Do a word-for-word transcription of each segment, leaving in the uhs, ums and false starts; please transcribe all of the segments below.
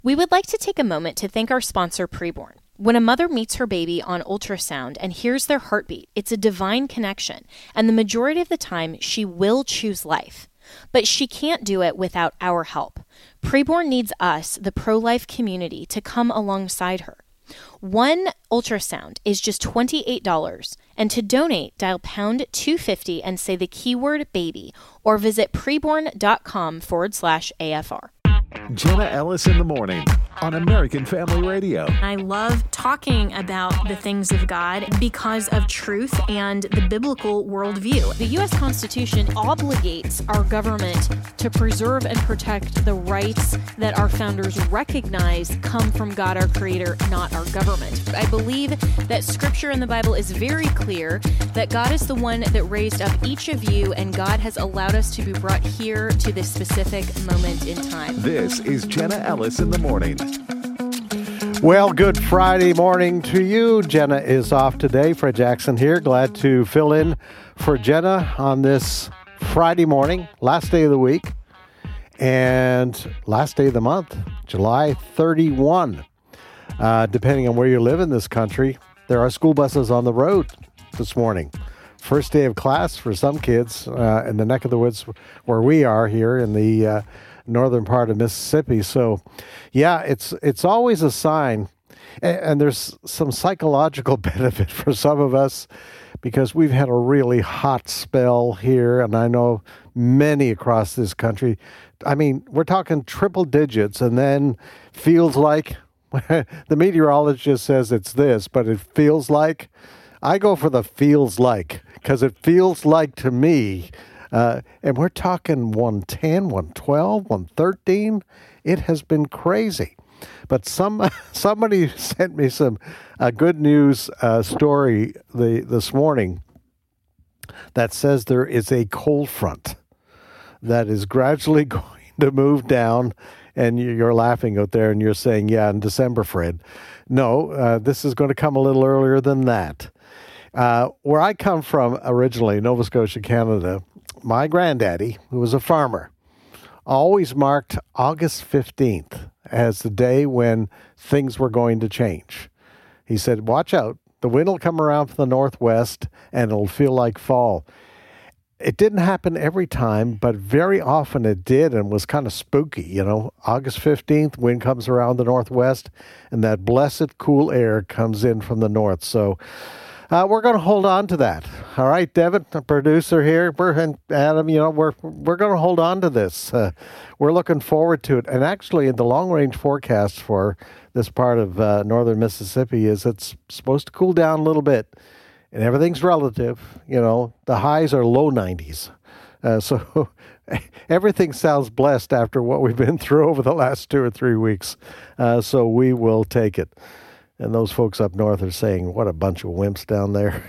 We would like to take a moment to thank our sponsor, Preborn. When a mother meets her baby on ultrasound and hears their heartbeat, it's a divine connection, and the majority of the time, she will choose life. But she can't do it without our help. Preborn needs us, the pro-life community, to come alongside her. One ultrasound is just twenty-eight dollars, and to donate, dial pound two fifty and say the keyword baby, or visit preborn.com forward slash AFR. Jenna Ellis in the morning on American Family Radio. I love talking about the things of God because of truth and the biblical worldview. The U S Constitution obligates our government to preserve and protect the rights that our founders recognize come from God, our creator, not our government. I believe that scripture in the Bible is very clear that God is the one that raised up each of you, and God has allowed us to be brought here to this specific moment in time. This is Jenna Ellis in the morning. Well, good Friday morning to you. Jenna is off today. Fred Jackson here. Glad to fill in for Jenna on this Friday morning, last day of the week, and last day of the month, July thirty-first. Uh, depending on where you live in this country, there are school buses on the road this morning. First day of class for some kids uh, in the neck of the woods where we are here in the uh, northern part of Mississippi. So, yeah, it's it's always a sign, and, and there's some psychological benefit for some of us because we've had a really hot spell here, and I know many across this country. I mean, we're talking triple digits, and then feels like the meteorologist says it's this, but it feels like. I go for the feels like because it feels like to me. Uh, and we're talking one ten, one twelve, one thirteen. It has been crazy. But some somebody sent me some uh, good news uh, story the, this morning that says there is a cold front that is gradually going to move down. And you're laughing out there and you're saying, yeah, in December, Fred. No, uh, this is going to come a little earlier than that. Uh, where I come from originally, Nova Scotia, Canada, my granddaddy, who was a farmer, always marked August fifteenth as the day when things were going to change. He said, watch out. The wind will come around from the northwest and it'll feel like fall. It didn't happen every time, but very often it did and was kind of spooky. You know, August fifteenth, wind comes around the northwest and that blessed cool air comes in from the north. So Uh, we're going to hold on to that. All right, Devin, the producer here, we're, and Adam, you know, we're we're going to hold on to this. Uh, we're looking forward to it. And actually, in the long-range forecast for this part of uh, northern Mississippi is it's supposed to cool down a little bit. And everything's relative. You know, the highs are low nineties. Uh, so everything sounds blessed after what we've been through over the last two or three weeks. Uh, so we will take it. And those folks up north are saying, what a bunch of wimps down there.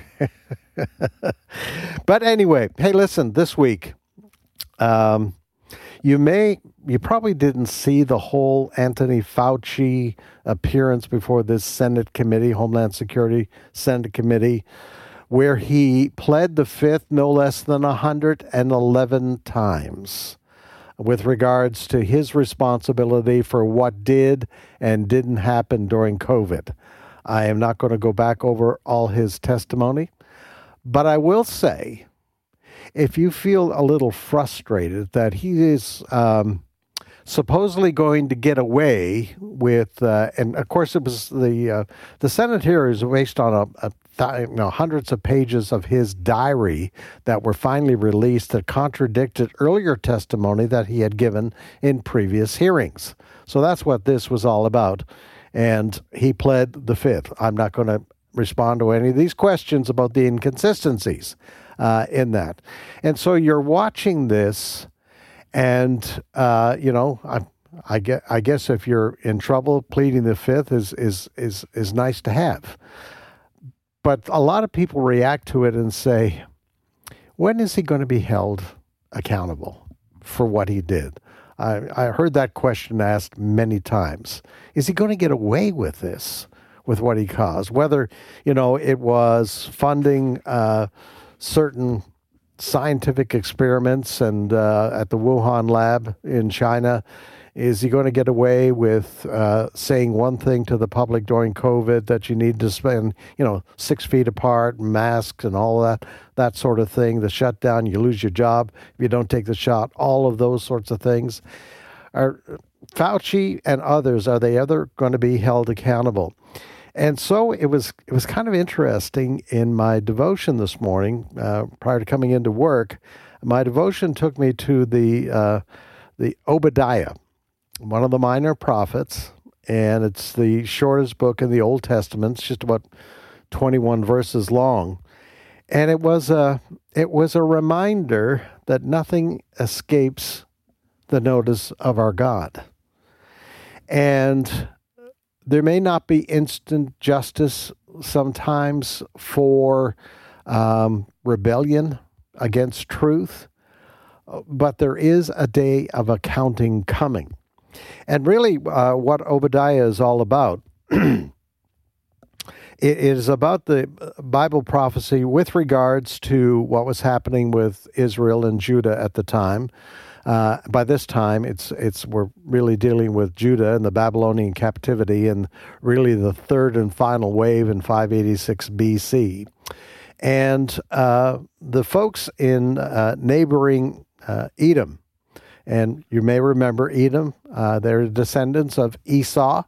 But anyway, hey, listen, this week, um, you may, you probably didn't see the whole Anthony Fauci appearance before this Senate committee, Homeland Security Senate committee, where he pled the fifth no less than one hundred eleven times with regards to his responsibility for what did and didn't happen during COVID. I am not going to go back over all his testimony, but I will say, if you feel a little frustrated that he is um, supposedly going to get away with, uh, and of course it was the uh, the Senate here is based on a, a th- you know, hundreds of pages of his diary that were finally released that contradicted earlier testimony that he had given in previous hearings. So that's what this was all about. And he pled the fifth. I'm not going to respond to any of these questions about the inconsistencies uh, in that. And so you're watching this, and, uh, you know, I, I, guess, I guess if you're in trouble, pleading the fifth is, is, is, is nice to have. But a lot of people react to it and say, when is he going to be held accountable for what he did? I, I heard that question asked many times. Is he going to get away with this, with what he caused? Whether, you know, it was funding uh, certain scientific experiments and uh, at the Wuhan lab in China, Is he going to get away with uh, saying one thing to the public during COVID that you need to spend, you know, six feet apart, masks and all that, that sort of thing, the shutdown, you lose your job if you don't take the shot, all of those sorts of things. Are Fauci and others, are they ever going to be held accountable? And so it was it was kind of interesting in my devotion this morning, uh, prior to coming into work. My devotion took me to the uh, the Obadiah, one of the minor prophets, and it's the shortest book in the Old Testament. It's just about twenty-one verses long. And it was a it was a reminder that nothing escapes the notice of our God. And there may not be instant justice sometimes for um, rebellion against truth, but there is a day of accounting coming. And really uh, what Obadiah is all about, it is about the Bible prophecy with regards to what was happening with Israel and Judah at the time. Uh, by this time, it's it's we're really dealing with Judah and the Babylonian captivity, and really the third and final wave in five eighty-six B C. And uh, the folks in uh, neighboring uh, Edom, and you may remember Edom, uh, they're descendants of Esau.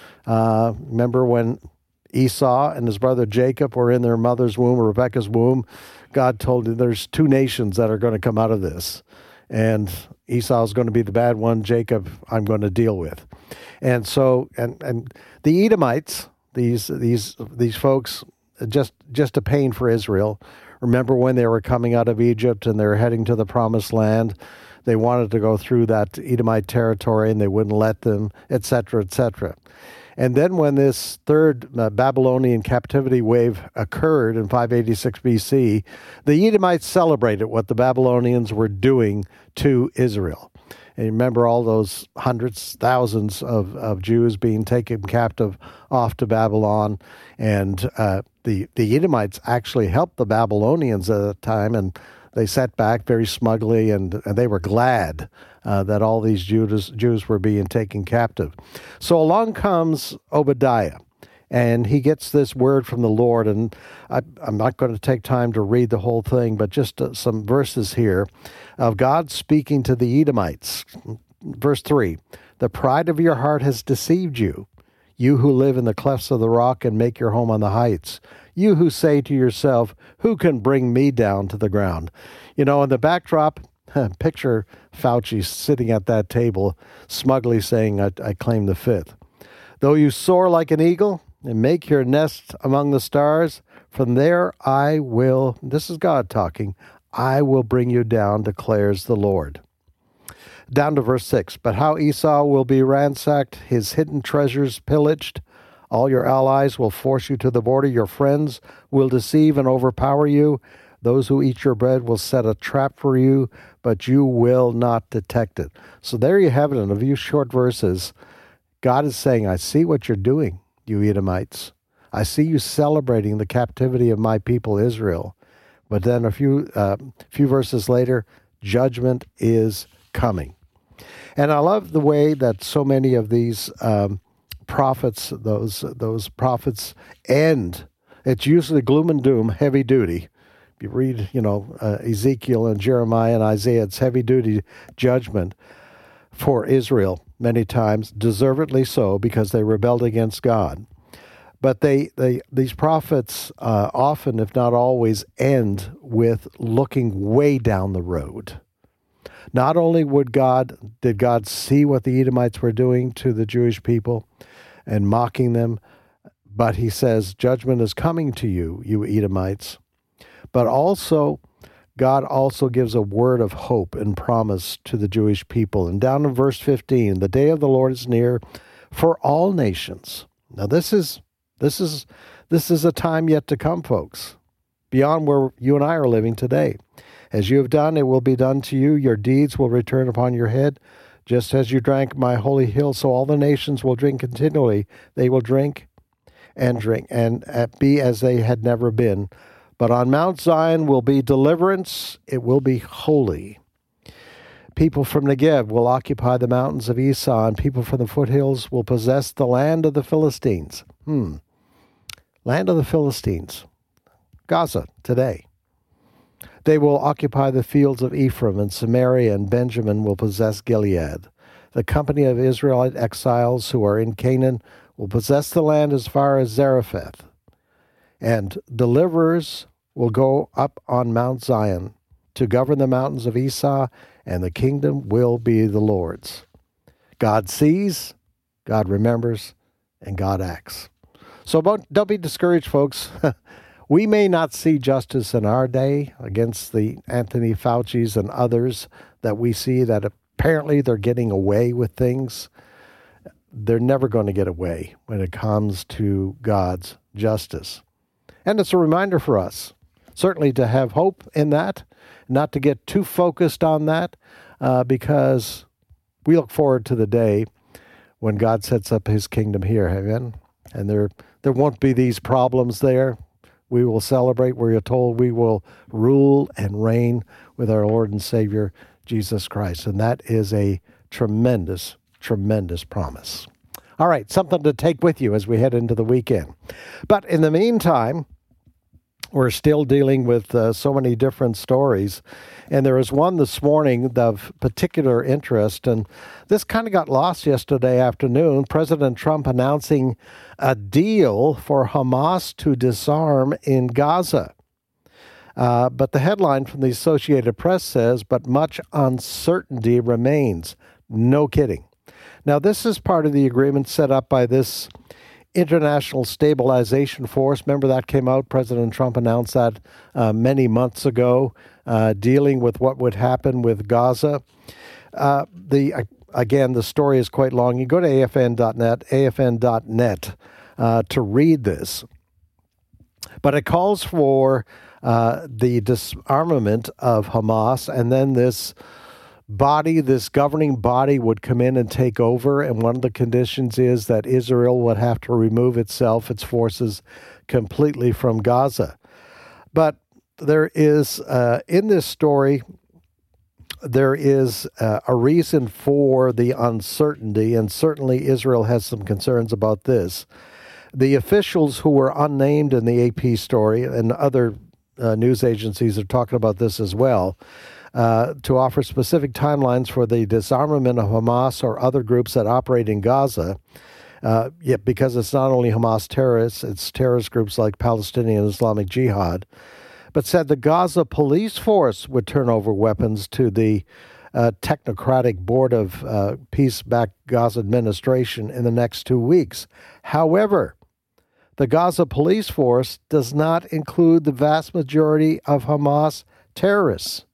Uh, remember when Esau and his brother Jacob were in their mother's womb, Rebekah's womb, God told him there's two nations that are going to come out of this. And Esau is going to be the bad one. Jacob, I'm going to deal with. And so, and and the Edomites, these these these folks, just just a pain for Israel. Remember when they were coming out of Egypt and they were heading to the Promised Land? They wanted to go through that Edomite territory, and they wouldn't let them, et cetera, et cetera. And then when this third uh, Babylonian captivity wave occurred in five eighty-six B C, the Edomites celebrated what the Babylonians were doing to Israel. And you remember all those hundreds, thousands of, of Jews being taken captive off to Babylon. And uh, the, the Edomites actually helped the Babylonians at the time, and they sat back very smugly, and, and they were glad uh, that all these Jews, Jews were being taken captive. So along comes Obadiah, and he gets this word from the Lord, and I, I'm not going to take time to read the whole thing, but just uh, some verses here of God speaking to the Edomites. Verse three, "The pride of your heart has deceived you, you who live in the clefts of the rock and make your home on the heights. You who say to yourself, who can bring me down to the ground?" You know, in the backdrop, picture Fauci sitting at that table, smugly saying, I, I claim the fifth. "Though you soar like an eagle and make your nest among the stars, from there I will," this is God talking, "I will bring you down, declares the Lord." Down to verse six, "But how Esau will be ransacked, his hidden treasures pillaged. All your allies will force you to the border. Your friends will deceive and overpower you. Those who eat your bread will set a trap for you, but you will not detect it." So there you have it in a few short verses. God is saying, I see what you're doing, you Edomites. I see you celebrating the captivity of my people Israel. But then a few uh, few verses later, judgment is coming. And I love the way that so many of these um, prophets, those those prophets end. It's usually gloom and doom, heavy duty. If you read, you know, uh, Ezekiel and Jeremiah and Isaiah, it's heavy duty judgment for Israel many times, deservedly so, because they rebelled against God. But they, they these prophets uh, often, if not always, end with looking way down the road. Not only would God did God see what the Edomites were doing to the Jewish people and mocking them, but he says, judgment is coming to you, you Edomites. But also, God also gives a word of hope and promise to the Jewish people. And down in verse fifteen, "The day of the Lord is near for all nations." Now this is this is this is a time yet to come, folks, beyond where you and I are living today. "As you have done, it will be done to you. Your deeds will return upon your head. Just as you drank my holy hill, so all the nations will drink continually. They will drink and drink and be as they had never been. But on Mount Zion will be deliverance. It will be holy. People from Negev will occupy the mountains of Esau, and people from the foothills will possess the land of the Philistines. Hmm. Land of the Philistines. Gaza, today. They will occupy the fields of Ephraim, and Samaria and Benjamin will possess Gilead. The company of Israelite exiles who are in Canaan will possess the land as far as Zarephath. And deliverers will go up on Mount Zion to govern the mountains of Esau, and the kingdom will be the Lord's. God sees, God remembers, and God acts. So don't be discouraged, folks. We may not see justice in our day against the Anthony Fauci's and others that we see that apparently they're getting away with things. They're never going to get away when it comes to God's justice. And it's a reminder for us, certainly to have hope in that, not to get too focused on that, uh, because we look forward to the day when God sets up his kingdom here, amen? And there, there won't be these problems there. We will celebrate. We're told we will rule and reign with our Lord and Savior, Jesus Christ. And that is a tremendous, tremendous promise. All right, something to take with you as we head into the weekend. But in the meantime, we're still dealing with uh, so many different stories. And there is one this morning of particular interest. And this kind of got lost yesterday afternoon. President Trump announcing a deal for Hamas to disarm in Gaza. Uh, but the headline from the Associated Press says, but much uncertainty remains. No kidding. Now, this is part of the agreement set up by this International Stabilization Force. Remember that came out? President Trump announced that uh, many months ago, uh, dealing with what would happen with Gaza. Uh, the uh, again, the story is quite long. You go to A F N dot net, A F N dot net uh, to read this. But it calls for uh, the disarmament of Hamas, and then this body, this governing body would come in and take over, and one of the conditions is that Israel would have to remove itself, its forces, completely from Gaza. But there is, uh, in this story, there is uh, a reason for the uncertainty, and certainly Israel has some concerns about this. The officials who were unnamed in the A P story, and other uh, news agencies are talking about this as well, Uh, to offer specific timelines for the disarmament of Hamas or other groups that operate in Gaza, uh, yeah, because it's not only Hamas terrorists, it's terrorist groups like Palestinian Islamic Jihad, but said the Gaza police force would turn over weapons to the uh, technocratic Board of uh, Peace-backed Gaza administration in the next two weeks. However, the Gaza police force does not include the vast majority of Hamas terrorists.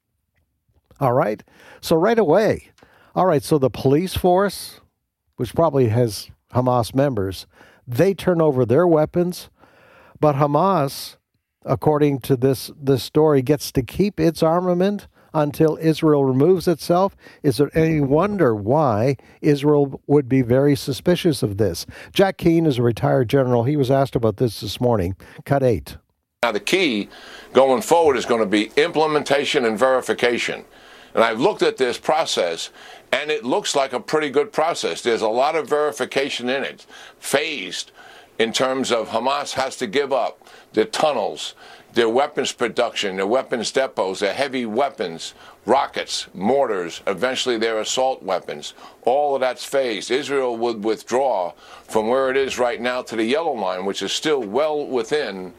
All right. So right away, all right, so the police force, which probably has Hamas members, they turn over their weapons, but Hamas, according to this, this story, gets to keep its armament until Israel removes itself. Is there any wonder why Israel would be very suspicious of this? Jack Keane is a retired general. He was asked about this this morning. Cut eight. Now, the key going forward is going to be implementation and verification. And I've looked at this process, and it looks like a pretty good process. There's a lot of verification in it, phased in terms of Hamas has to give up their tunnels, their weapons production, their weapons depots, their heavy weapons, rockets, mortars, eventually their assault weapons. All of that's phased. Israel would withdraw from where it is right now to the yellow line, which is still well within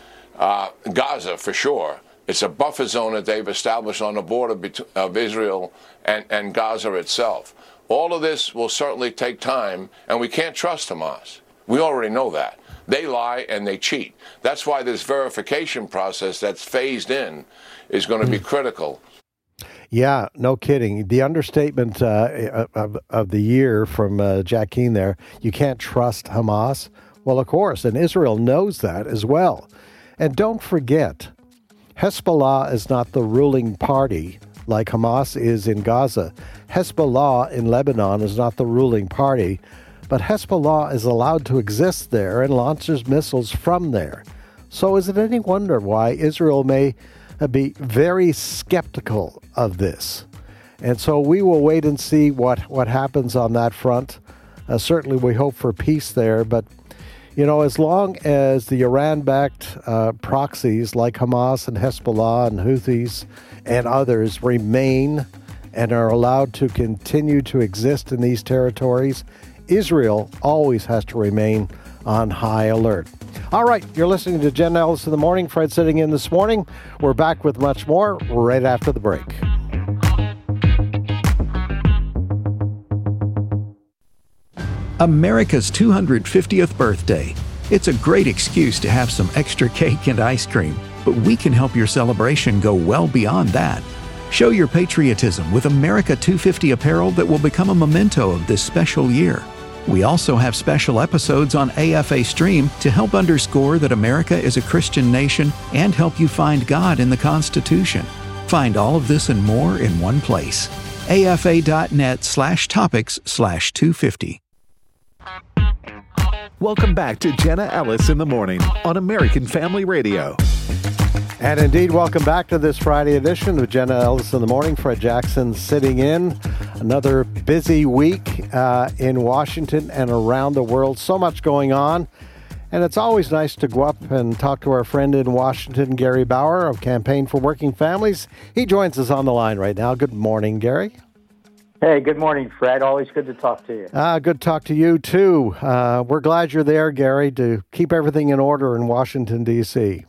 uh, Gaza for sure. It's a buffer zone that they've established on the border of Israel and, and Gaza itself. All of this will certainly take time, and we can't trust Hamas. We already know that. They lie and they cheat. That's why this verification process that's phased in is going to be critical. Yeah, no kidding. The understatement uh, of, of the year from uh, Jack Keane there, you can't trust Hamas. Well, of course, and Israel knows that as well. And don't forget, Hezbollah is not the ruling party like Hamas is in Gaza. Hezbollah in Lebanon is not the ruling party, but Hezbollah is allowed to exist there and launches missiles from there. So is it any wonder why Israel may be very skeptical of this? And so we will wait and see what, what happens on that front. Uh, certainly we hope for peace there, but you know, as long as the Iran-backed uh, proxies like Hamas and Hezbollah and Houthis and others remain and are allowed to continue to exist in these territories, Israel always has to remain on high alert. All right, you're listening to Jen Ellis in the Morning. Fred sitting in this morning. We're back with much more right after the break. America's two hundred fiftieth birthday. It's a great excuse to have some extra cake and ice cream, but we can help your celebration go well beyond that. Show your patriotism with America two fifty apparel that will become a memento of this special year. We also have special episodes on A F A Stream to help underscore that America is a Christian nation and help you find God in the Constitution. Find all of this and more in one place. afa.net slash topics slash 250. Welcome back to Jenna Ellis in the Morning on American Family Radio. And indeed, welcome back to this Friday edition of Jenna Ellis in the Morning. Fred Jackson sitting in. Another busy week uh, in Washington and around the world. So much going on. And it's always nice to go up and talk to our friend in Washington, Gary Bauer of Campaign for Working Families. He joins us on the line right now. Good morning, Gary. Hey, good morning, Fred. Always good to talk to you. Uh, good to talk to you, too. Uh, we're glad you're there, Gary, to keep everything in order in Washington, D C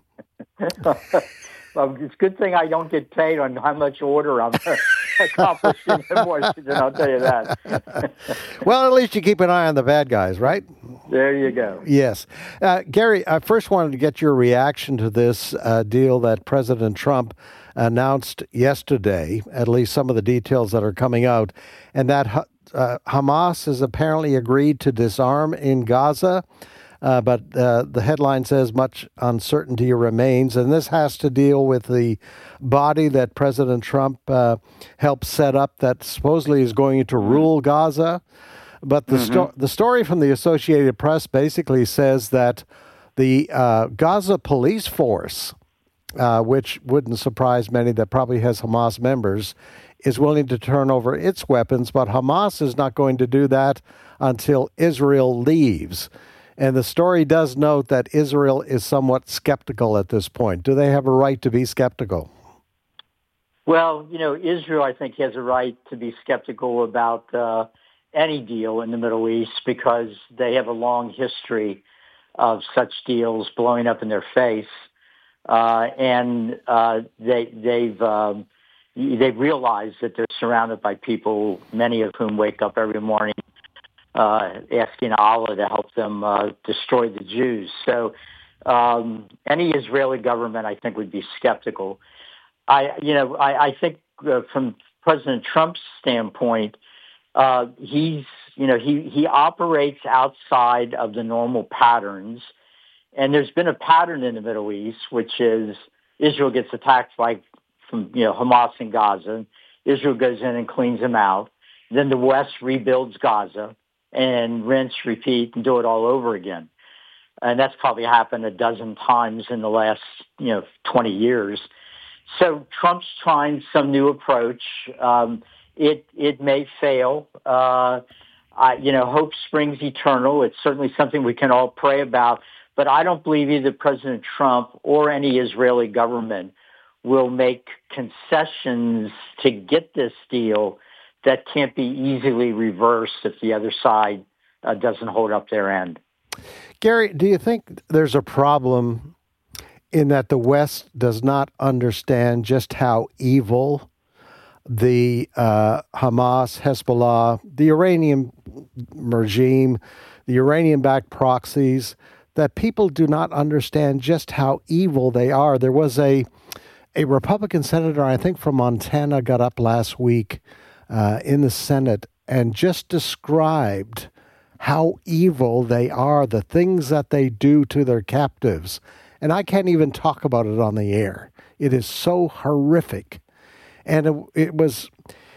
Well, it's a good thing I don't get paid on how much order I'm accomplishing in Washington, I'll tell you that. Well, at least you keep an eye on the bad guys, right? There you go. Yes. Uh, Gary, I first wanted to get your reaction to this uh, deal that President Trump announced yesterday, at least some of the details that are coming out, and that uh, Hamas has apparently agreed to disarm in Gaza. Uh, but uh, the headline says much uncertainty remains, and this has to deal with the body that President Trump uh, helped set up that supposedly is going to rule Gaza. But the, mm-hmm. sto- the story from the Associated Press basically says that the uh, Gaza police force, uh, which wouldn't surprise many, that probably has Hamas members, is willing to turn over its weapons, but Hamas is not going to do that until Israel leaves. And the story does note that Israel is somewhat skeptical at this point. Do they have a right to be skeptical? Well, you know, Israel, I think, has a right to be skeptical about uh, any deal in the Middle East because they have a long history of such deals blowing up in their face. Uh, and uh, they, they've um, they've realized that they're surrounded by people, many of whom wake up every morning Uh, asking Allah to help them uh, destroy the Jews. So um, any Israeli government, I think, would be skeptical. I, you know, I, I think uh, from President Trump's standpoint, uh, he's, you know, he, he operates outside of the normal patterns. And there's been a pattern in the Middle East, which is Israel gets attacked like from, you know, Hamas in Gaza. Israel goes in and cleans them out. Then the West rebuilds Gaza and rinse, repeat, and do it all over again. And that's probably happened a dozen times in the last, you know, twenty years. So Trump's trying some new approach. Um, it it may fail. Uh, I, you know, hope springs eternal. It's certainly something we can all pray about. But I don't believe either President Trump or any Israeli government will make concessions to get this deal that can't be easily reversed if the other side uh, doesn't hold up their end. Gary, do you think there's a problem in that the West does not understand just how evil the uh, Hamas, Hezbollah, the Iranian regime, the Iranian-backed proxies, that people do not understand just how evil they are? There was a, a Republican senator, I think from Montana, got up last week Uh, in the Senate and just described how evil they are, the things that they do to their captives. And I can't even talk about it on the air. It is so horrific. And it, it was,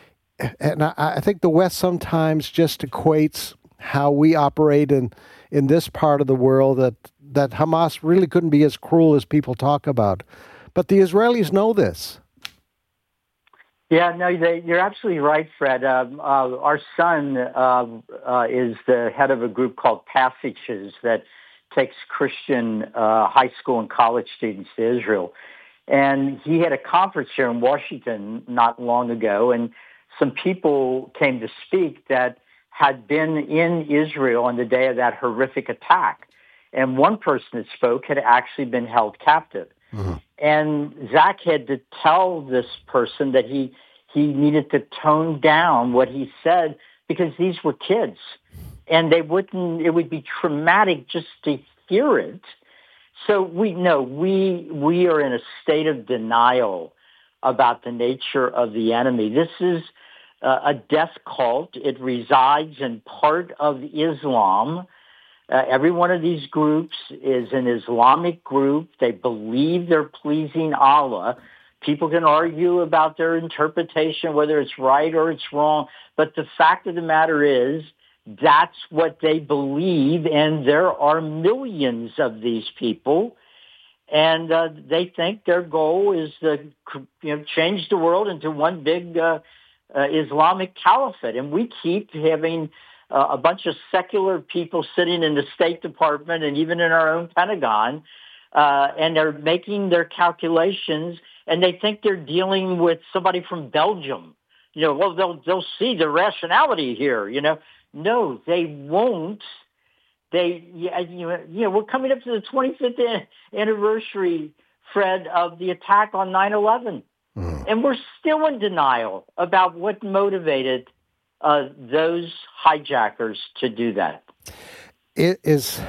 and I, I think the West sometimes just equates how we operate in, in this part of the world, that, that Hamas really couldn't be as cruel as people talk about. But the Israelis know this. Yeah, no, they, you're absolutely right, Fred. Um, uh, our son uh, uh, is the head of a group called Passages that takes Christian uh, high school and college students to Israel. And he had a conference here in Washington not long ago, and some people came to speak that had been in Israel on the day of that horrific attack. And one person that spoke had actually been held captive. Mm-hmm. And Zach had to tell this person that he he needed to tone down what he said because these were kids. And they wouldn't, it would be traumatic just to hear it. So we know we we are in a state of denial about the nature of the enemy. This is uh, a death cult. It resides in part of Islam. Uh, every one of these groups is an Islamic group. They believe they're pleasing Allah. People can argue about their interpretation, whether it's right or it's wrong. But the fact of the matter is, that's what they believe, and there are millions of these people, and uh, they think their goal is to, you know, change the world into one big uh, uh, Islamic caliphate. And we keep having uh, a bunch of secular people sitting in the State Department and even in our own Pentagon, uh, and they're making their calculations, and they think they're dealing with somebody from Belgium. You know, well, they'll they'll see the rationality here, you know. No, they won't. They, yeah, you know, you know, we're coming up to the twenty-fifth anniversary, Fred, of the attack on nine eleven. Mm. And we're still in denial about what motivated uh, those hijackers to do that. It is,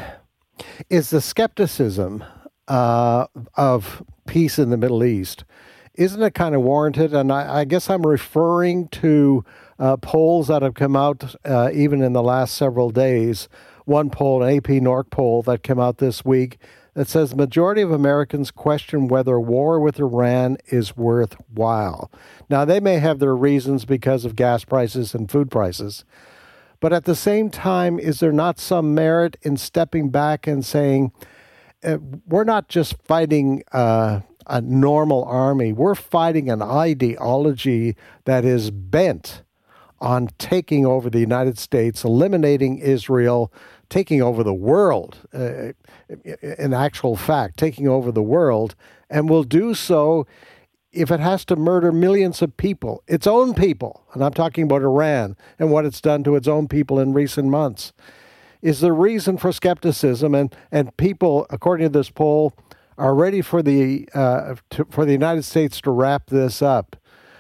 is the skepticism uh, of peace in the Middle East, isn't it kind of warranted? And I, I guess I'm referring to Uh, polls that have come out uh, even in the last several days. One poll, an A P Norc poll that came out this week that says the majority of Americans question whether war with Iran is worthwhile. Now, they may have their reasons because of gas prices and food prices, but at the same time, is there not some merit in stepping back and saying, uh, we're not just fighting uh, a normal army, we're fighting an ideology that is bent on taking over the United States, eliminating Israel, taking over the world, uh, in actual fact, taking over the world, and will do so if it has to murder millions of people, its own people, and I'm talking about Iran and what it's done to its own people in recent months. Is the reason for skepticism, and, and people, according to this poll, are ready for the uh, to, for the United States to wrap this up.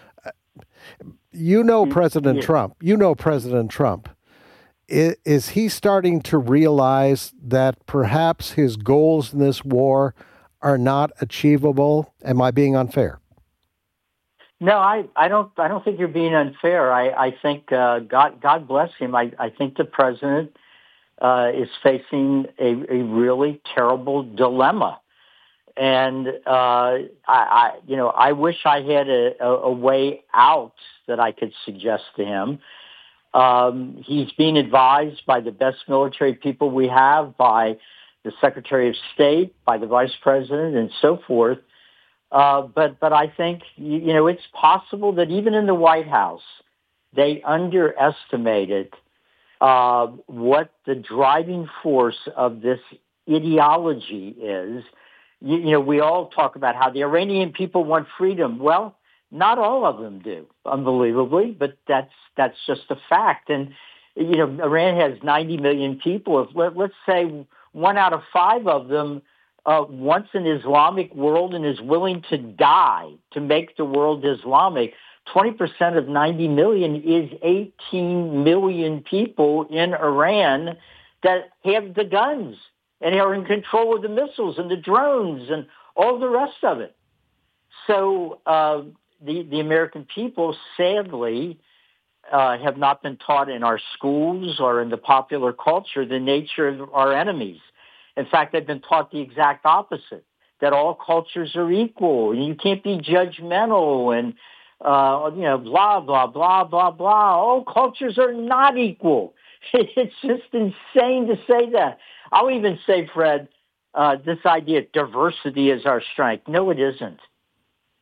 You know President yeah. Trump. You know President Trump. Is, is he starting to realize that perhaps his goals in this war are not achievable? Am I being unfair? No, I, I don't. I don't think you're being unfair. I, I think uh, God God bless him. I, I think the president uh, is facing a, a really terrible dilemma. And, uh, I, I, you know, I wish I had a, a, a way out that I could suggest to him. Um, he's being advised by the best military people we have, by the Secretary of State, by the Vice President, and so forth. Uh, but, but I think, you, you know, it's possible that even in the White House, they underestimated uh, what the driving force of this ideology is. You, you know, we all talk about how the Iranian people want freedom. Well, not all of them do, unbelievably, but that's that's just a fact. And, you know, Iran has ninety million people. If let, let's say one out of five of them uh, wants an Islamic world and is willing to die to make the world Islamic, twenty percent of ninety million is eighteen million people in Iran that have the guns and are in control of the missiles and the drones and all the rest of it. So uh, the, the American people, sadly, uh, have not been taught in our schools or in the popular culture the nature of our enemies. In fact, they've been taught the exact opposite, that all cultures are equal and you can't be judgmental and, uh, you know, blah, blah, blah, blah, blah. All cultures are not equal. It's just insane to say that. I'll even say, Fred, uh, this idea of diversity is our strength. No, it isn't.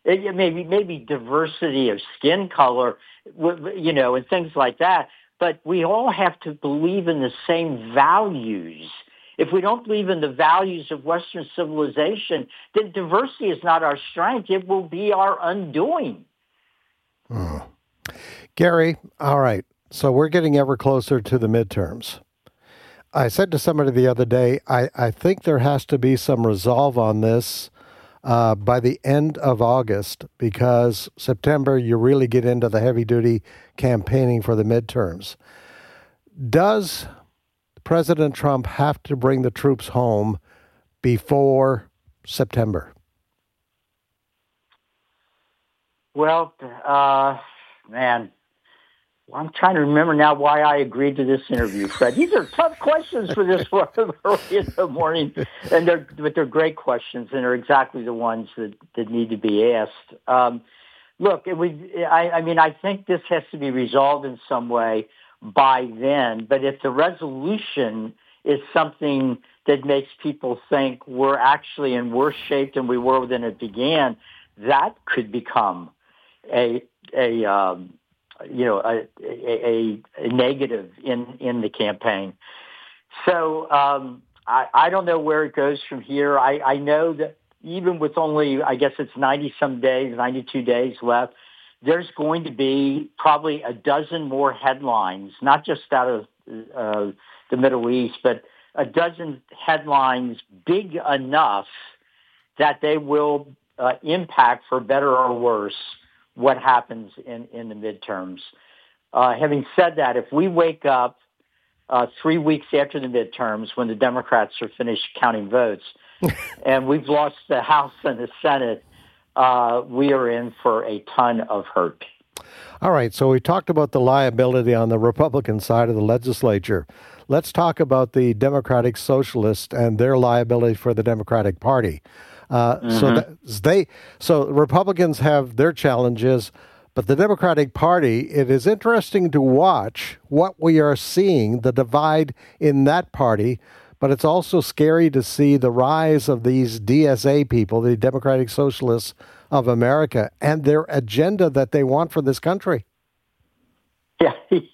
It, maybe maybe diversity of skin color, you know, and things like that. But we all have to believe in the same values. If we don't believe in the values of Western civilization, then diversity is not our strength. It will be our undoing. Hmm. Gary, all right. So we're getting ever closer to the midterms. I said to somebody the other day, I, I think there has to be some resolve on this uh, by the end of August, because September, you really get into the heavy-duty campaigning for the midterms. Does President Trump have to bring the troops home before September? Well, uh, man, I'm trying to remember now why I agreed to this interview, Fred. These are tough questions for this one early in the morning, and they're but they're great questions, and they're exactly the ones that, that need to be asked. Um, look, it was, I, I mean, I think this has to be resolved in some way by then. But if the resolution is something that makes people think we're actually in worse shape than we were when it began, that could become a a um, you know, a, a, a negative in, in the campaign. So um, I, I don't know where it goes from here. I, I know that even with only, I guess it's ninety-some days, ninety-two days left, there's going to be probably a dozen more headlines, not just out of uh, the Middle East, but a dozen headlines big enough that they will uh, impact, for better or worse, what happens in, in the midterms. Uh, having said that, if we wake up uh, three weeks after the midterms when the Democrats are finished counting votes and we've lost the House and the Senate, uh, we are in for a ton of hurt. All right, so we talked about the liability on the Republican side of the legislature. Let's talk about the Democratic Socialists and their liability for the Democratic Party. Uh, mm-hmm. So that they, so Republicans have their challenges, but the Democratic Party, it is interesting to watch what we are seeing, the divide in that party, but it's also scary to see the rise of these D S A people, the Democratic Socialists of America, and their agenda that they want for this country. Yeah,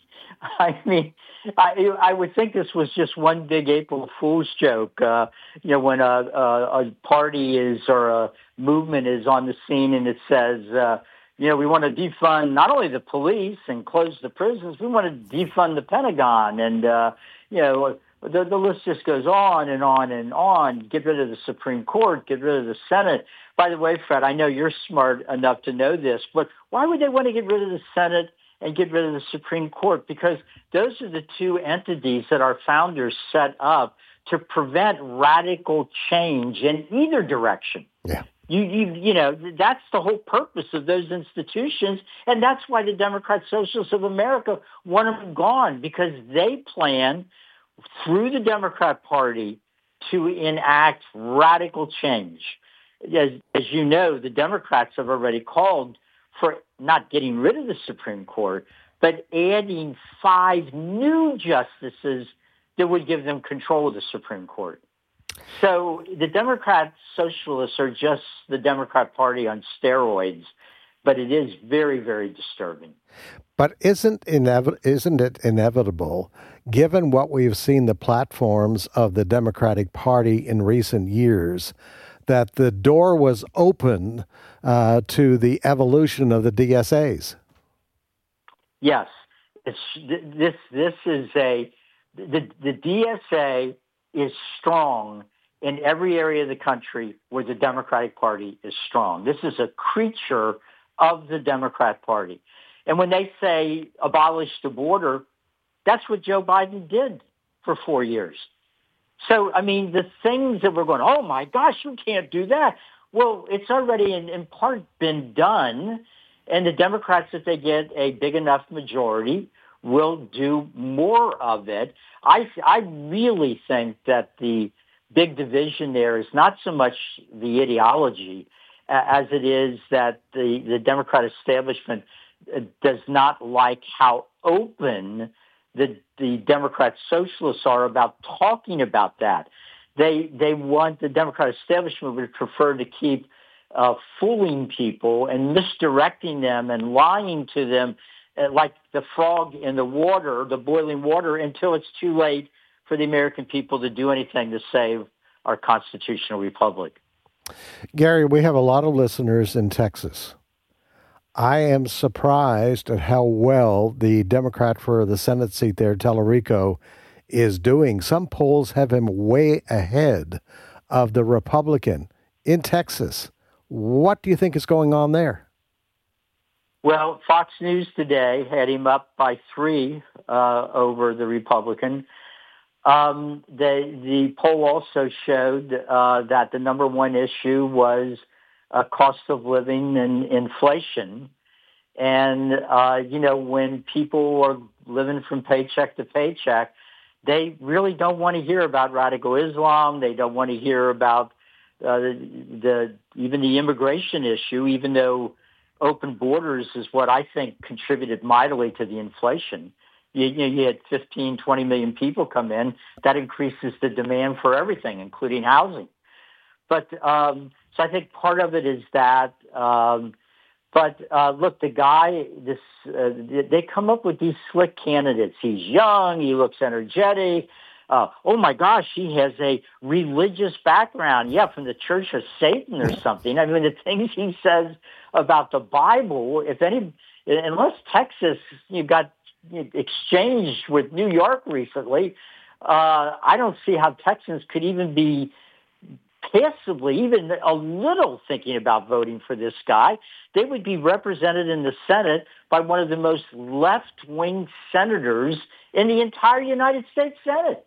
I mean, I, I would think this was just one big April Fool's joke. Uh, you know, when a, a, a party is or a movement is on the scene and it says, uh, you know, we want to defund not only the police and close the prisons, we want to defund the Pentagon. And, uh, you know, the, the list just goes on and on and on. Get rid of the Supreme Court, get rid of the Senate. By the way, Fred, I know you're smart enough to know this, but why would they want to get rid of the Senate and get rid of the Supreme Court? Because those are the two entities that our founders set up to prevent radical change in either direction. Yeah. You, you, you know, that's the whole purpose of those institutions, and that's why the Democrat Socialists of America want them gone, because they plan through the Democrat Party to enact radical change. As, as you know, the Democrats have already called for not getting rid of the Supreme Court, but adding five new justices that would give them control of the Supreme Court. So the Democrat Socialists are just the Democrat Party on steroids, but it is very, very disturbing. But isn't inevi- isn't it inevitable, given what we've seen the platforms of the Democratic Party in recent years, that the door was open uh, to the evolution of the D S As? Yes, it's, this this is a the the D S A is strong in every area of the country where the Democratic Party is strong. This is a creature of the Democrat Party. And when they say abolish the border, that's what Joe Biden did for four years. So, I mean, the things that we're going, oh, my gosh, you can't do that. Well, it's already in, in part been done. And the Democrats, if they get a big enough majority, will do more of it. I, I really think that the big division there is not so much the ideology as it is that the, the Democrat establishment does not like how open the, the Democrat Socialists are about talking about that. They they want the Democrat establishment would prefer to keep uh, fooling people and misdirecting them and lying to them uh, like the frog in the water, the boiling water, until it's too late for the American people to do anything to save our constitutional republic. Gary, we have a lot of listeners in Texas. I am surprised at how well the Democrat for the Senate seat there, Tallarico, is doing. Some polls have him way ahead of the Republican in Texas. What do you think is going on there? Well, Fox News today had him up by three uh, over the Republican. Um, the, the poll also showed uh, that the number one issue was uh, cost of living and inflation. And, uh, you know, when people are living from paycheck to paycheck, they really don't want to hear about radical Islam. They don't want to hear about uh, the, the even the immigration issue, even though open borders is what I think contributed mightily to the inflation. You, you, you had fifteen, twenty million people come in. That increases the demand for everything, including housing. But um, so I think part of it is that. Um, but uh, look, the guy, this uh, they come up with these slick candidates. He's young. He looks energetic. Uh, oh my gosh, he has a religious background. Yeah, from the Church of Satan or something. I mean, the things he says about the Bible. If any, unless Texas, you got exchanged with New York recently, uh, I don't see how Texans could even be passively, even a little thinking about voting for this guy. They would be represented in the Senate by one of the most left-wing senators in the entire United States Senate.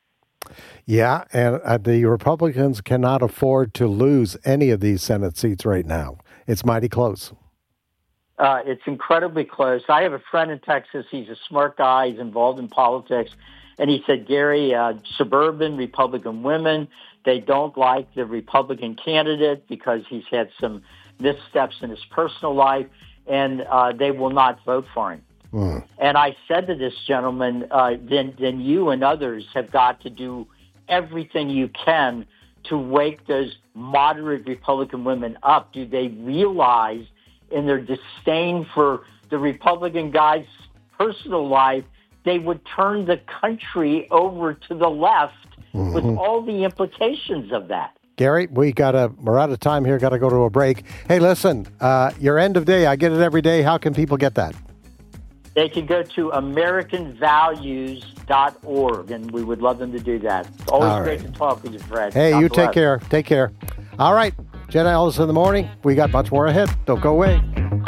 Yeah, and uh, the Republicans cannot afford to lose any of these Senate seats right now. It's mighty close. Uh, it's incredibly close. I have a friend in Texas. He's a smart guy. He's involved in politics. And he said, Gary, uh, suburban Republican women, they don't like the Republican candidate because he's had some missteps in his personal life, and uh, they will not vote for him. Mm. And I said to this gentleman, uh, then, then you and others have got to do everything you can to wake those moderate Republican women up. Do they realize in their disdain for the Republican guy's personal life, they would turn the country over to the left mm-hmm. with all the implications of that? Gary, we gotta, we're out of time here. Got to go to a break. Hey, listen, uh, your end of day, I get it every day. How can people get that? They can go to American Values dot org, and we would love them to do that. It's always all great right. to talk with you, Fred. Hey, God you bless. take care. Take care. All right. Jenna Ellis in the morning. We got much more ahead. Don't go away.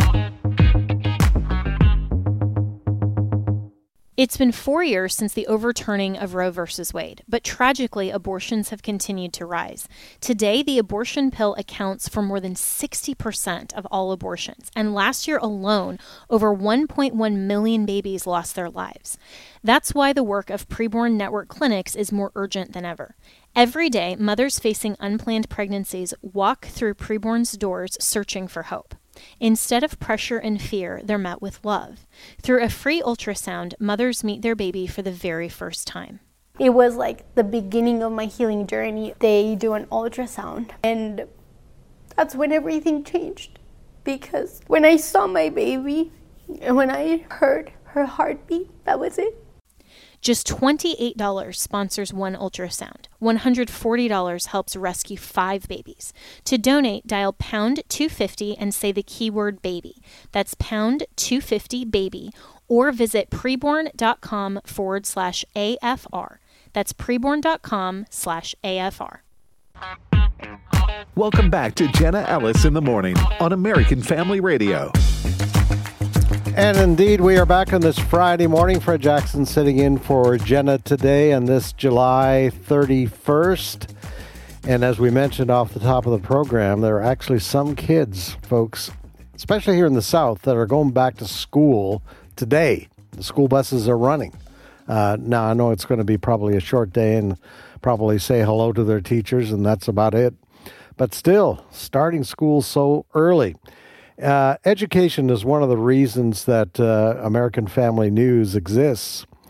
It's been four years since the overturning of Roe versus Wade, but tragically, abortions have continued to rise. Today, the abortion pill accounts for more than sixty percent of all abortions, and last year alone, over one point one million babies lost their lives. That's why the work of preborn network clinics is more urgent than ever. Every day, mothers facing unplanned pregnancies walk through preborn's doors searching for hope. Instead of pressure and fear, they're met with love. Through a free ultrasound, mothers meet their baby for the very first time. It was like the beginning of my healing journey. They do an ultrasound, and that's when everything changed. Because when I saw my baby, and when I heard her heartbeat, that was it. Just twenty-eight dollars sponsors one ultrasound. one hundred forty dollars helps rescue five babies. To donate, dial pound two fifty and say the keyword baby. That's pound two fifty baby, or visit preborn.com forward slash AFR. That's preborn.com slash AFR. Welcome back to Jenna Ellis in the morning on American Family Radio. And indeed, we are back on this Friday morning. Fred Jackson sitting in for Jenna today on this July thirty-first. And as we mentioned off the top of the program, there are actually some kids, folks, especially here in the South, that are going back to school today. The school buses are running. Uh, now, I know it's going to be probably a short day and probably say hello to their teachers, and that's about it. But still, starting school so early. Uh, education is one of the reasons that uh, American Family News exists.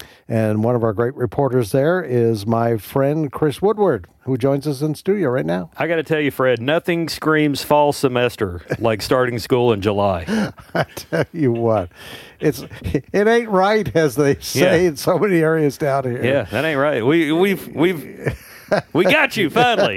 And one of our great reporters there is my friend Chris Woodward, who joins us in studio right now. I got to tell you, Fred, nothing screams fall semester like starting school in July. I tell you what, it's it ain't right, as they say Yeah. in so many areas down here. Yeah, that ain't right. We we've we've we got you finally.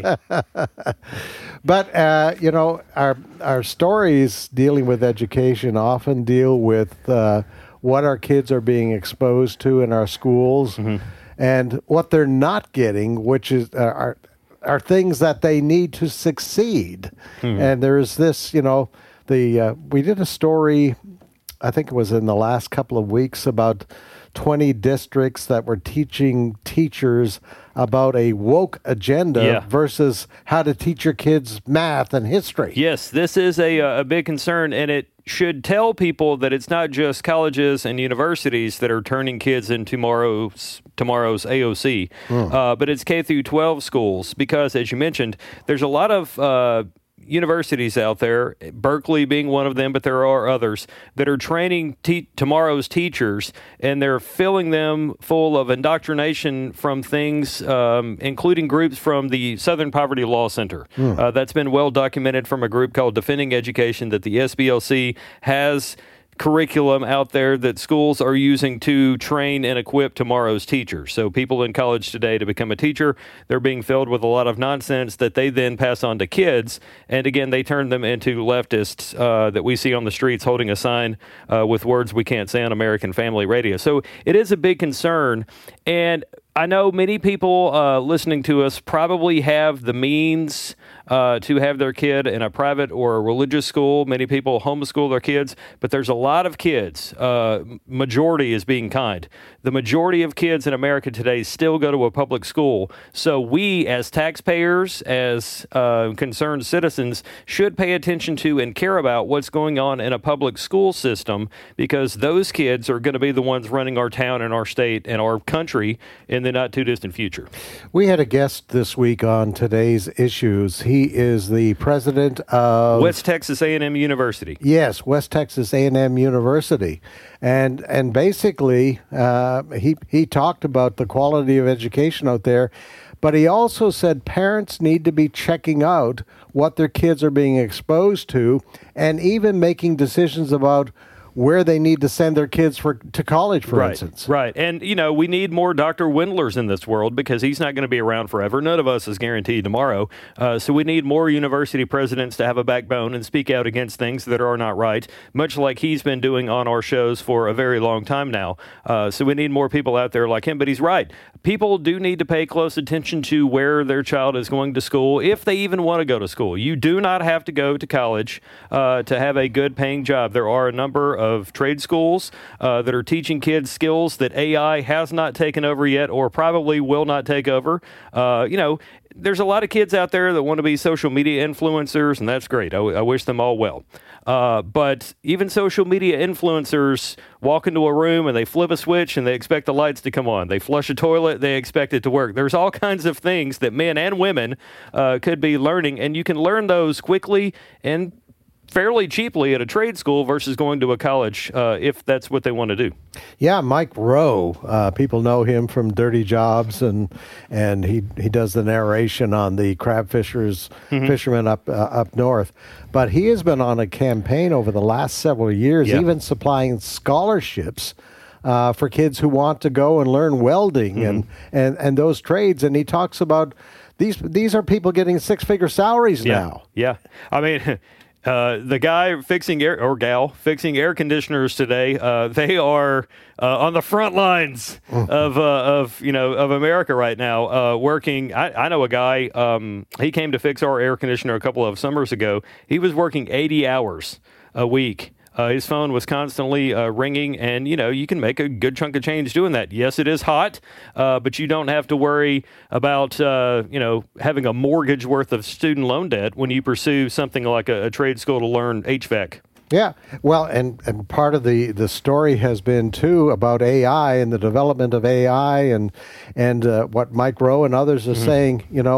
But uh, you know, our our stories dealing with education often deal with uh, what our kids are being exposed to in our schools, mm-hmm. and what they're not getting, which is uh, are are things that they need to succeed. Mm-hmm. And there's this, you know, the uh, we did a story, I think it was in the last couple of weeks, about twenty districts that were teaching teachers about a woke agenda yeah. versus how to teach your kids math and history. Yes, this is a, a big concern, and it should tell people that it's not just colleges and universities that are turning kids into tomorrow's tomorrow's A O C, mm. uh, but it's K through twelve schools, because, as you mentioned, there's a lot of uh, universities out there, Berkeley being one of them, but there are others, that are training te- tomorrow's teachers, and they're filling them full of indoctrination from things, um, including groups from the Southern Poverty Law Center. Mm. Uh, that's been well documented from a group called Defending Education, that the S B L C has curriculum out there that schools are using to train and equip tomorrow's teachers. So people in college today, to become a teacher, they're being filled with a lot of nonsense that they then pass on to kids. And again, they turn them into leftists uh, that we see on the streets holding a sign uh, with words we can't say on American Family Radio. So it is a big concern. And I know many people uh, listening to us probably have the means uh, to have their kid in a private or a religious school. Many people homeschool their kids, but there's a lot of kids. Uh, majority is being kind. The majority of kids in America today still go to a public school. So we, as taxpayers, as uh, concerned citizens, should pay attention to and care about what's going on in a public school system, because those kids are going to be the ones running our town and our state and our country in the not too distant future. We had a guest this week on Today's Issues. He is the president of West Texas A and M University. Yes, West Texas A and M University. And and basically, uh, he, he talked about the quality of education out there, but he also said parents need to be checking out what their kids are being exposed to, and even making decisions about where they need to send their kids for to college, for right, instance. Right. And, you know, we need more Doctor Wendlers in this world, because he's not going to be around forever. None of us is guaranteed tomorrow. Uh, so we need more university presidents to have a backbone and speak out against things that are not right, much like he's been doing on our shows for a very long time now. Uh, so we need more people out there like him. But he's right. People do need to pay close attention to where their child is going to school, if they even want to go to school. You do not have to go to college uh, to have a good paying job. There are a number of of trade schools uh, that are teaching kids skills that A I has not taken over yet, or probably will not take over. Uh, you know, there's a lot of kids out there that want to be social media influencers, and that's great. I, w- I wish them all well. Uh, but even social media influencers walk into a room and they flip a switch and they expect the lights to come on. They flush a toilet, they expect it to work. There's all kinds of things that men and women uh, could be learning, and you can learn those quickly and fairly cheaply at a trade school versus going to a college uh, if that's what they want to do. Yeah, Mike Rowe, uh, people know him from Dirty Jobs, and and he he does the narration on the crab fishers, mm-hmm. fishermen up uh, up north. But he has been on a campaign over the last several years, yeah. even supplying scholarships uh, for kids who want to go and learn welding mm-hmm. and, and, and those trades. And he talks about these these are people getting six-figure salaries yeah. now. Yeah, I mean... Uh, the guy fixing air, or gal fixing air conditioners today, uh, they are uh, on the front lines of, uh, of you know, of America right now, uh, working. I, I know a guy, um, he came to fix our air conditioner a couple of summers ago. He was working eighty hours a week. Uh, his phone was constantly uh, ringing, and, you know, you can make a good chunk of change doing that. Yes, it is hot, uh, but you don't have to worry about, uh, you know, having a mortgage worth of student loan debt when you pursue something like a, a trade school to learn H V A C. Yeah, well, and, and part of the, the story has been, too, about A I and the development of A I, and, and uh, what Mike Rowe and others are mm-hmm. saying, you know,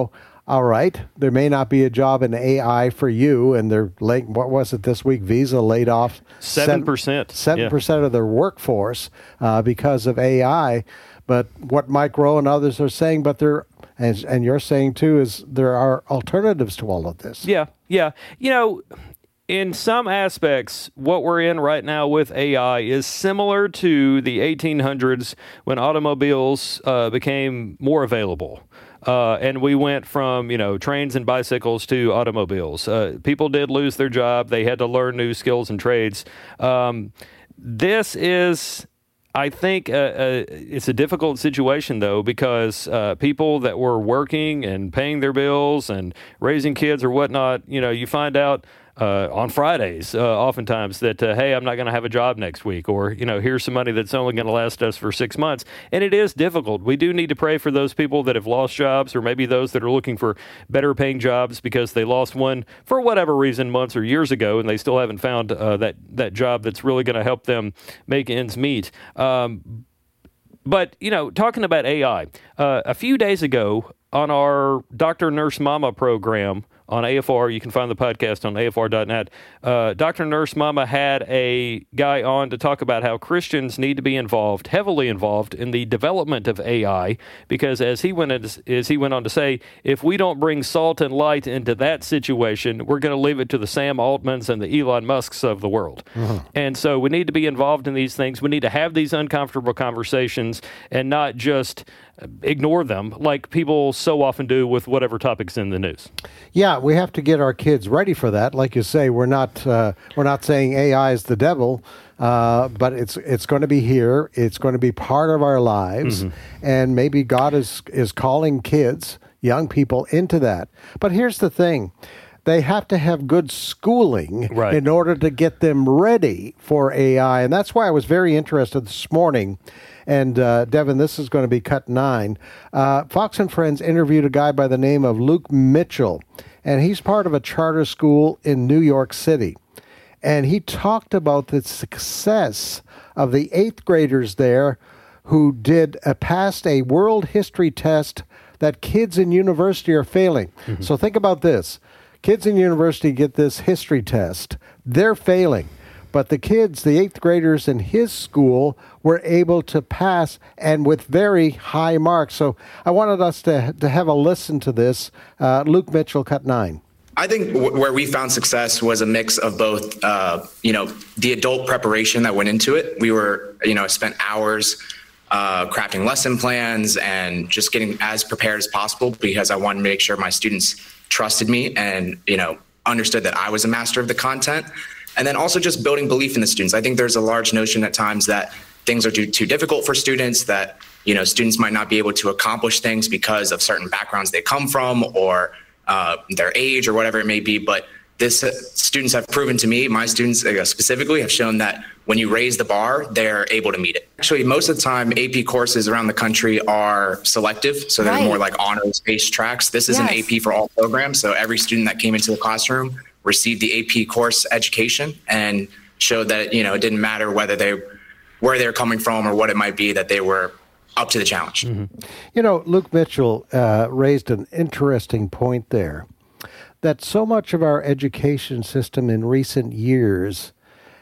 All right, there may not be a job in A I for you, and they're like, what was it this week? Visa laid off seven percent, seven percent of their workforce uh, because of A I. But what Mike Rowe and others are saying, but they're and, and you're saying too, is there are alternatives to all of this. Yeah, yeah. You know, in some aspects, what we're in right now with A I is similar to the eighteen hundreds when automobiles uh, became more available. Uh, and we went from, you know, trains and bicycles to automobiles. Uh, people did lose their job. They had to learn new skills and trades. Um, this is, I think, uh, uh, it's a difficult situation, though, because uh, people that were working and paying their bills and raising kids or whatnot, you know, you find out Uh, on Fridays, uh, oftentimes that, uh, hey, I'm not going to have a job next week, or, you know, here's some money that's only going to last us for six months. And it is difficult. We do need to pray for those people that have lost jobs, or maybe those that are looking for better paying jobs because they lost one for whatever reason months or years ago, and they still haven't found uh, that, that job that's really going to help them make ends meet. Um, but, you know, talking about A I, uh, a few days ago on our Doctor Nurse Mama program, on A F R, you can find the podcast on A F R dot net. Uh, Doctor Nurse Mama had a guy on to talk about how Christians need to be involved, heavily involved, in the development of A I, because as he went into, as he went on to say, if we don't bring salt and light into that situation, we're going to leave it to the Sam Altmans and the Elon Musks of the world. Mm-hmm. And so we need to be involved in these things. We need to have these uncomfortable conversations and not just ignore them like people so often do with whatever topics in the news. Yeah, we have to get our kids ready for that. Like you say, we're not uh, we're not saying A I is the devil, uh, but it's it's going to be here. It's going to be part of our lives, mm-hmm. and maybe God is is calling kids, young people, into that. But here's the thing. They have to have good schooling right. in order to get them ready for A I. And that's why I was very interested this morning. And, uh, Devin, this is going to be cut nine. Uh, Fox and Friends interviewed a guy by the name of Luke Mitchell, and he's part of a charter school in New York City. And he talked about the success of the eighth graders there who did uh, passed a world history test that kids in university are failing. Mm-hmm. So think about this. Kids in university get this history test. They're failing. But the kids, the eighth graders in his school, were able to pass, and with very high marks. So I wanted us to, to have a listen to this. Uh, Luke Mitchell, cut nine. I think w- where we found success was a mix of both, uh, you know, the adult preparation that went into it. We were, you know, spent hours uh, crafting lesson plans and just getting as prepared as possible because I wanted to make sure my students trusted me and, you know, understood that I was a master of the content. And then also just building belief in the students. I think there's a large notion at times that things are too, too difficult for students, that, you know, students might not be able to accomplish things because of certain backgrounds they come from or uh, their age or whatever it may be. But this uh, students have proven to me, my students uh, specifically have shown that when you raise the bar, they're able to meet it. Actually, most of the time, A P courses around the country are selective. So they're right. more like honors-based tracks. This is yes. an A P for all program. So every student that came into the classroom received the A P course education and showed that, you know, it didn't matter whether they, where they're coming from or what it might be, that they were up to the challenge. Mm-hmm. You know, Luke Mitchell uh, raised an interesting point there, that so much of our education system in recent years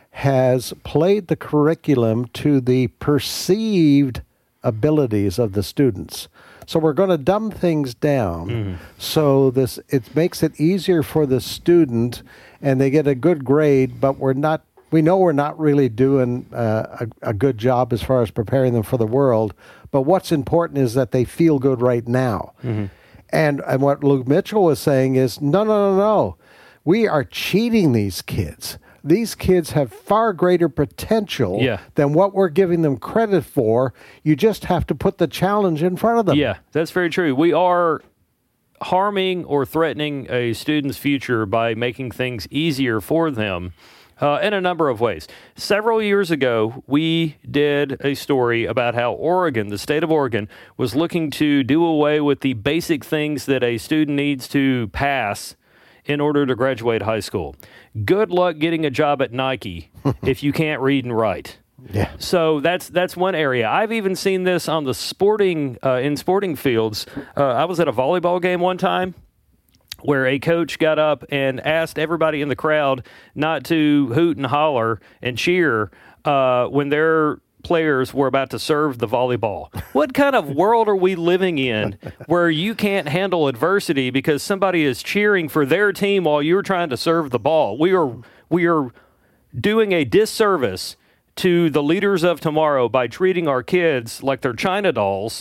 has played the curriculum to the perceived abilities of the students. So we're going to dumb things down mm-hmm. so this it makes it easier for the student and they get a good grade, but we're not we know we're not really doing uh, a, a good job as far as preparing them for the world. But what's important is that they feel good right now. Mm-hmm. And and what Luke Mitchell was saying is, no, no, no, no. We are cheating these kids. These kids have far greater potential yeah. than what we're giving them credit for. You just have to put the challenge in front of them. Yeah, that's very true. We are harming or threatening a student's future by making things easier for them uh, in a number of ways. Several years ago, we did a story about how Oregon, the state of Oregon, was looking to do away with the basic things that a student needs to pass in order to graduate high school. Good luck getting a job at Nike if you can't read and write. Yeah. So that's that's one area. I've even seen this on the sporting uh, in sporting fields. Uh, I was at a volleyball game one time, where a coach got up and asked everybody in the crowd not to hoot and holler and cheer uh, when their players were about to serve the volleyball. What kind of world are we living in where you can't handle adversity because somebody is cheering for their team while you're trying to serve the ball? We are we are doing a disservice to the leaders of tomorrow by treating our kids like they're China dolls.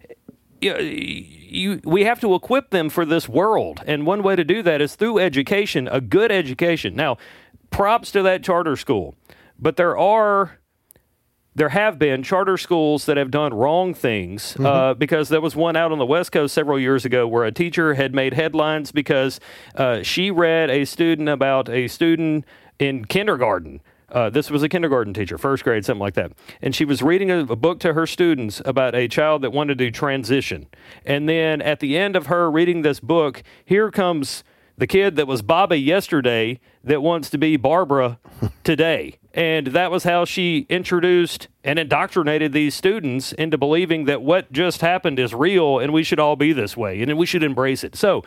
You, you, we have to equip them for this world, and one way to do that is through education, a good education. Now, props to that charter school, but there are there have been charter schools that have done wrong things mm-hmm. uh, because there was one out on the West Coast several years ago where a teacher had made headlines because uh, she read a student about a student in kindergarten. Uh, this was a kindergarten teacher, first grade, something like that. And she was reading a, a book to her students about a child that wanted to transition. And then at the end of her reading this book, here comes the kid that was Bobby yesterday that wants to be Barbara today. And that was how she introduced and indoctrinated these students into believing that what just happened is real and we should all be this way and we should embrace it. So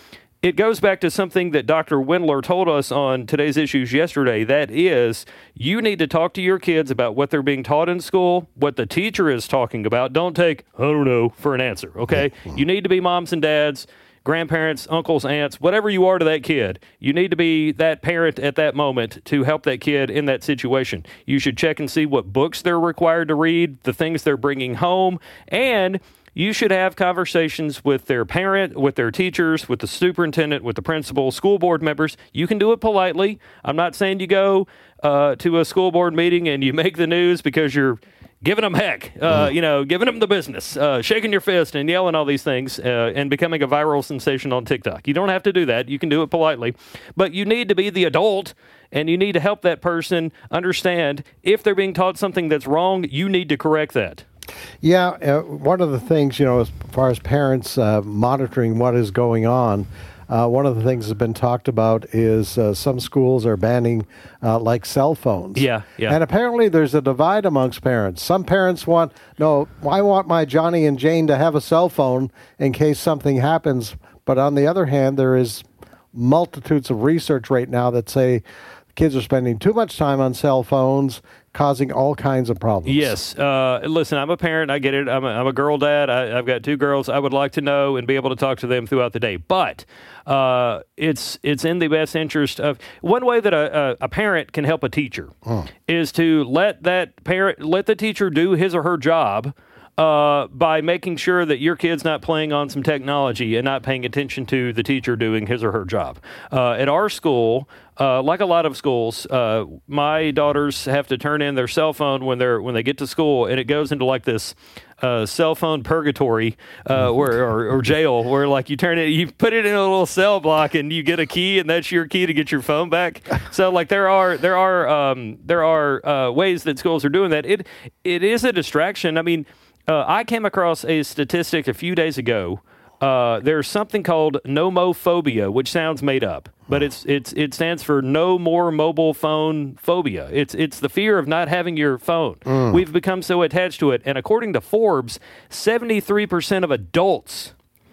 it goes back to something that Doctor Wendler told us on Today's Issues yesterday. That is, you need to talk to your kids about what they're being taught in school, what the teacher is talking about. Don't take, I don't know, for an answer, okay? You need to be moms and dads, grandparents, uncles, aunts, whatever you are to that kid. You need to be that parent at that moment to help that kid in that situation. You should check and see what books they're required to read, the things they're bringing home, and you should have conversations with their parent, with their teachers, with the superintendent, with the principal, school board members. You can do it politely. I'm not saying you go uh, to a school board meeting and you make the news because you're giving them heck, uh, you know, giving them the business, uh, shaking your fist and yelling all these things uh, and becoming a viral sensation on TikTok. You don't have to do that. You can do it politely. But you need to be the adult and you need to help that person understand if they're being taught something that's wrong, you need to correct that. Yeah, uh, one of the things, you know, as far as parents uh, monitoring what is going on, uh, one of the things that's been talked about is uh, some schools are banning uh, like cell phones. Yeah, yeah. And apparently there's a divide amongst parents. Some parents want, no, I want my Johnny and Jane to have a cell phone in case something happens. But on the other hand, there is multitudes of research right now that say kids are spending too much time on cell phones, causing all kinds of problems. Yes. Uh, listen, I'm a parent. I get it. I'm a, I'm a girl dad. I, I've got two girls. I would like to know and be able to talk to them throughout the day. But uh, it's it's in the best interest of one way that a, a, a parent can help a teacher oh. is to let that parent let the teacher do his or her job. Uh, by making sure that your kid's not playing on some technology and not paying attention to the teacher doing his or her job. Uh, at our school, uh, like a lot of schools, uh, my daughters have to turn in their cell phone when they're when they get to school, and it goes into like this uh, cell phone purgatory uh, where, or, or jail, where like you turn it, you put it in a little cell block, and you get a key, and that's your key to get your phone back. So like there are there are um, there are uh, ways that schools are doing that. It it is a distraction. I mean. Uh, I came across a statistic a few days ago. Uh, there's something called nomophobia, which sounds made up, but it's it's it stands for no more mobile phone phobia. It's it's the fear of not having your phone. Mm. We've become so attached to it, and according to Forbes, seventy-three percent of adults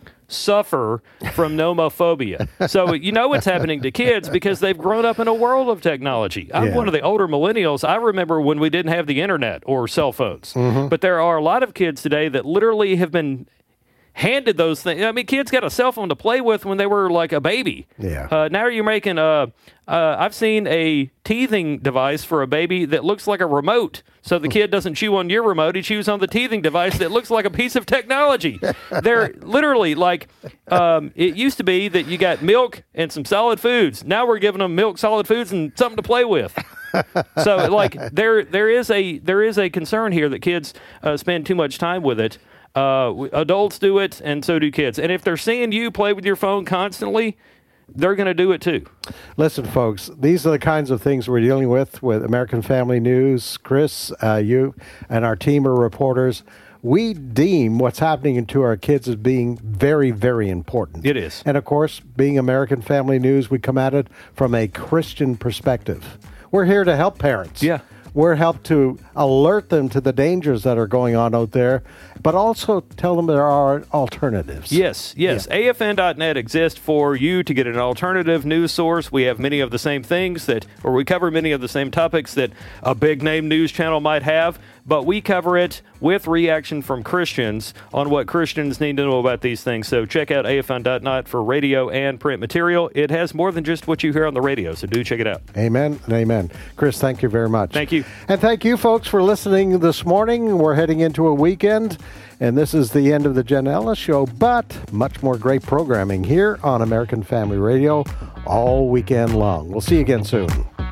suffer from nomophobia. So you know what's happening to kids because they've grown up in a world of technology. I'm yeah. one of the older millennials. I remember when we didn't have the internet or cell phones. Mm-hmm. But there are a lot of kids today that literally have been handed those things. I mean, kids got a cell phone to play with when they were like a baby. Yeah. Uh, now you're making a, uh, I've seen a teething device for a baby that looks like a remote. So the kid doesn't chew on your remote, he chews on the teething device that looks like a piece of technology. They're literally like, um, it used to be that you got milk and some solid foods. Now we're giving them milk, solid foods, and something to play with. So like there, there is a there is a concern here that kids uh, spend too much time with it. Uh, adults do it, and so do kids. And if they're seeing you play with your phone constantly, they're going to do it too. Listen, folks, these are the kinds of things we're dealing with with American Family News. Chris, uh, you, and our team of reporters. We deem what's happening to our kids as being very, very important. It is. And, of course, being American Family News, we come at it from a Christian perspective. We're here to help parents. Yeah. we're helped to alert them to the dangers that are going on out there, but also tell them there are alternatives. Yes, yes. Yeah. A F N dot net exists for you to get an alternative news source. We have many of the same things that, or we cover many of the same topics that a big name news channel might have, but we cover it with reaction from Christians on what Christians need to know about these things. So check out A F N dot net for radio and print material. It has more than just what you hear on the radio, so do check it out. Amen and amen. Chris, thank you very much. Thank you. And thank you, folks, for listening this morning. We're heading into a weekend, and this is the end of the Jenna Ellis Show, but much more great programming here on American Family Radio all weekend long. We'll see you again soon.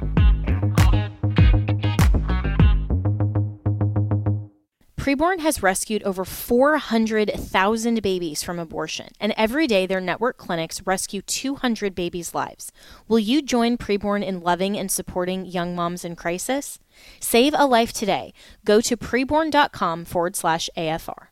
Preborn has rescued over four hundred thousand babies from abortion, and every day their network clinics rescue two hundred babies' lives. Will you join Preborn in loving and supporting young moms in crisis? Save a life today. Go to preborn.com forward slash AFR.